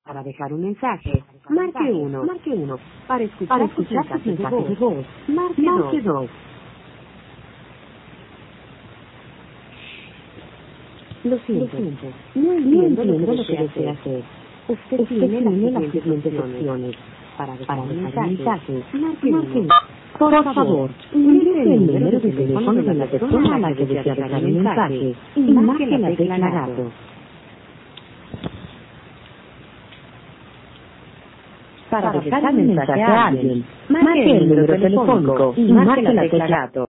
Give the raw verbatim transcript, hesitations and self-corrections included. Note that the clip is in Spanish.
Para dejar un mensaje, marque uno. Marque uno. Para escuchar, Para escuchar sus mensajes de voz, marque, marque dos. Lo siento. Lo siento. No entiendo, no entiendo lo que desea hacer. Usted, Usted tiene, tiene las siguientes opciones. Para dejar un mensaje, marque uno. Por, Por favor, ingrese el número de teléfono de la persona a la que desea dejar un mensaje y marque la tecla gato. Para dejar un mensaje a alguien, marque el número telefónico y marque la tecla gato.